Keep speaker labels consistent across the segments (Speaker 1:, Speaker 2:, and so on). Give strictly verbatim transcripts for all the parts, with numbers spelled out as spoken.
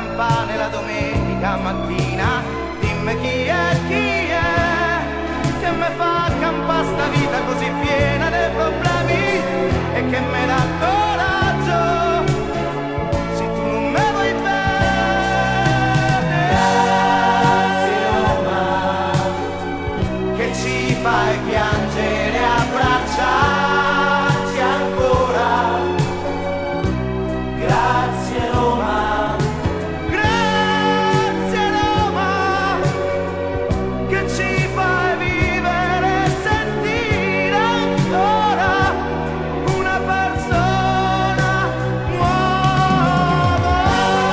Speaker 1: campane la domenica mattina. Dimmi chi è, chi è, che me fa campare sta vita così piena di problemi e che me dà coraggio se tu non me vuoi bene. Grazie Roma, che ci fai piangere a abbracciarci ancora. Grazie Roma, grazie Roma, che ci fai vivere e sentire ancora una persona nuova.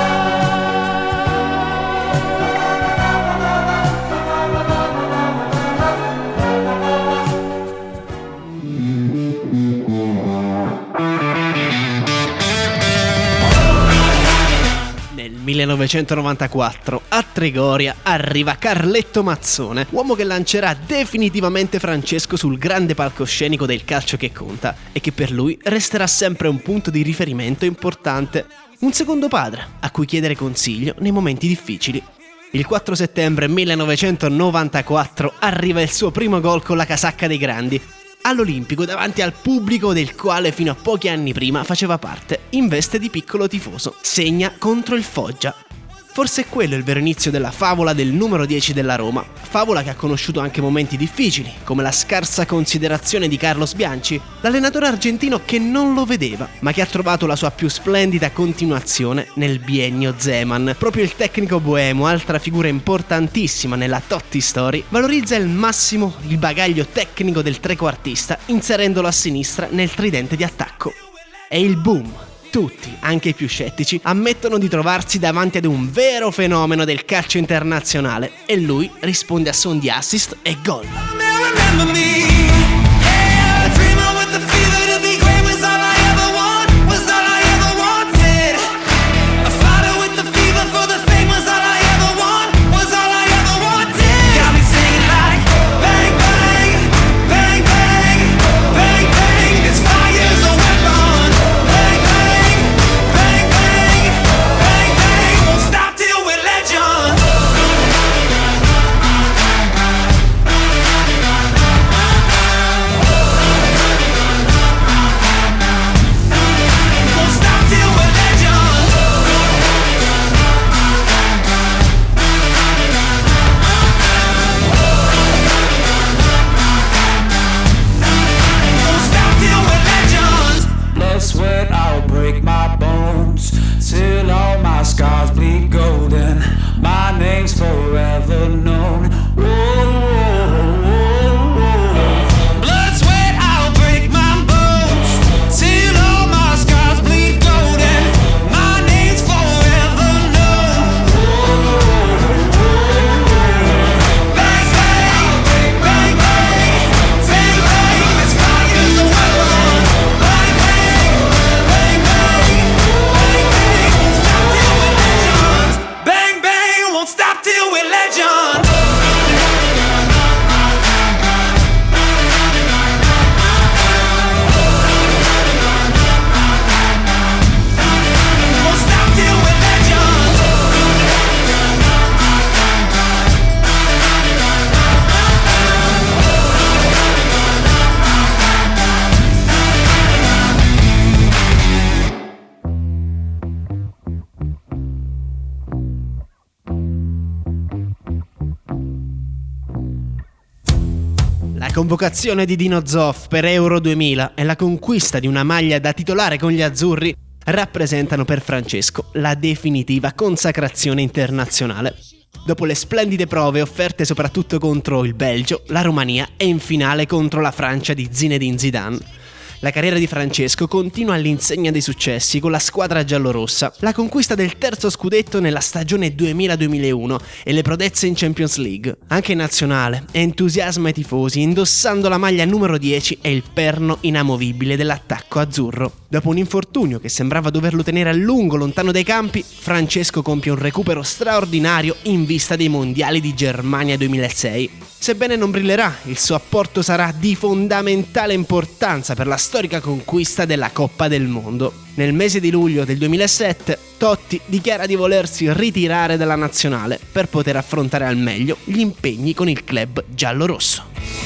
Speaker 2: Nel millenovecentonovantaquattro a Trigoria arriva Carletto Mazzone, uomo che lancerà definitivamente Francesco sul grande palcoscenico del calcio che conta e che per lui resterà sempre un punto di riferimento importante, un secondo padre a cui chiedere consiglio nei momenti difficili. Il quattro settembre millenovecentonovantaquattro arriva il suo primo gol con la casacca dei grandi, all'Olimpico davanti al pubblico del quale fino a pochi anni prima faceva parte in veste di piccolo tifoso. Segna contro il Foggia. Forse è quello il vero inizio della favola del numero dieci della Roma, favola che ha conosciuto anche momenti difficili, come la scarsa considerazione di Carlos Bianchi, l'allenatore argentino che non lo vedeva, ma che ha trovato la sua più splendida continuazione nel biennio Zeman. Proprio il tecnico boemo, altra figura importantissima nella Totti Story, valorizza al massimo il bagaglio tecnico del trequartista, inserendolo a sinistra nel tridente di attacco. E il boom! Tutti, anche i più scettici, ammettono di trovarsi davanti ad un vero fenomeno del calcio internazionale e lui risponde a suon di assist e gol. La convocazione di Dino Zoff per Euro duemila e la conquista di una maglia da titolare con gli azzurri rappresentano per Francesco la definitiva consacrazione internazionale. Dopo le splendide prove offerte soprattutto contro il Belgio, la Romania e in finale contro la Francia di Zinedine Zidane, la carriera di Francesco continua all'insegna dei successi con la squadra giallorossa, la conquista del terzo scudetto nella stagione duemila duemilauno e le prodezze in Champions League. Anche in nazionale entusiasma i tifosi indossando la maglia numero dieci e il perno inamovibile dell'attacco azzurro. Dopo un infortunio che sembrava doverlo tenere a lungo lontano dai campi, Francesco compie un recupero straordinario in vista dei mondiali di Germania duemilasei. Sebbene non brillerà, il suo apporto sarà di fondamentale importanza per la storica conquista della Coppa del Mondo. Nel mese di luglio del duemilasette, Totti dichiara di volersi ritirare dalla nazionale per poter affrontare al meglio gli impegni con il club giallorosso.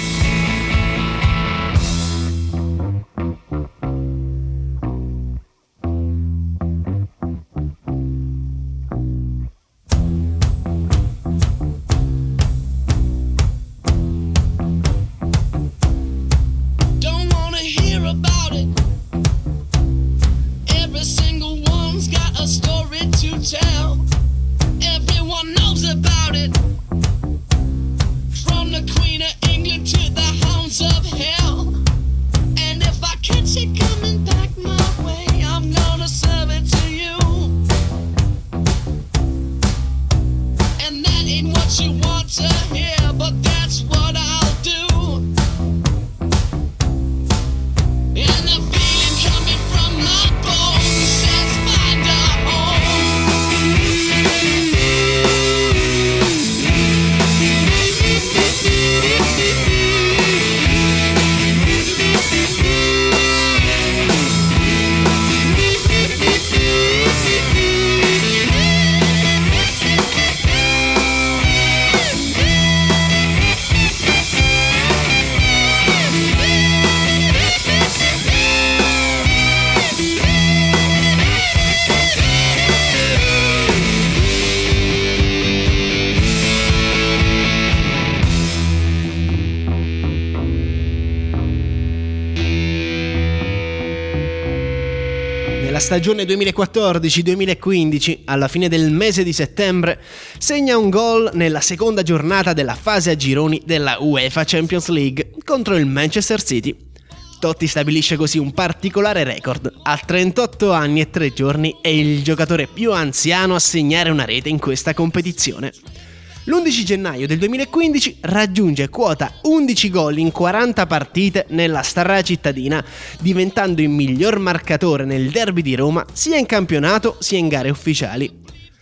Speaker 2: Nella stagione duemilaquattordici duemilaquindici, alla fine del mese di settembre, segna un gol nella seconda giornata della fase a gironi della UEFA Champions League contro il Manchester City. Totti stabilisce così un particolare record. A trentotto anni e tre giorni è il giocatore più anziano a segnare una rete in questa competizione. L'undici gennaio del duemilaquindici raggiunge quota undici gol in quaranta partite nella Star cittadina, diventando il miglior marcatore nel derby di Roma sia in campionato sia in gare ufficiali.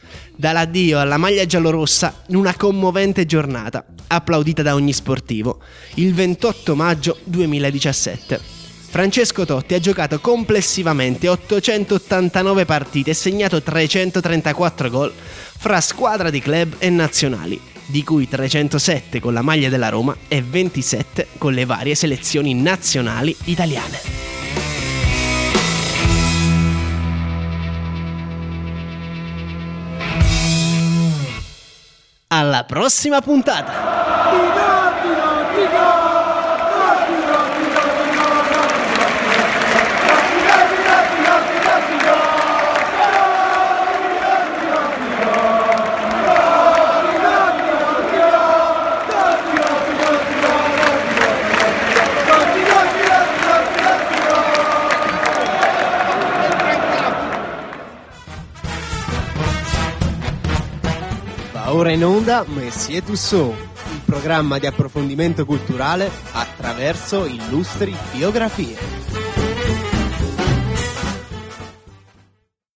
Speaker 2: Dà l'addio alla maglia giallorossa in una commovente giornata, applaudita da ogni sportivo, il ventotto maggio duemiladiciassette. Francesco Totti ha giocato complessivamente ottocentottantanove partite e segnato trecentotrentaquattro gol fra squadra di club e nazionali, di cui trecentosette con la maglia della Roma e ventisette con le varie selezioni nazionali italiane. Alla prossima puntata!
Speaker 3: Ora in onda Messier Tussaud, il programma di approfondimento culturale attraverso illustri biografie.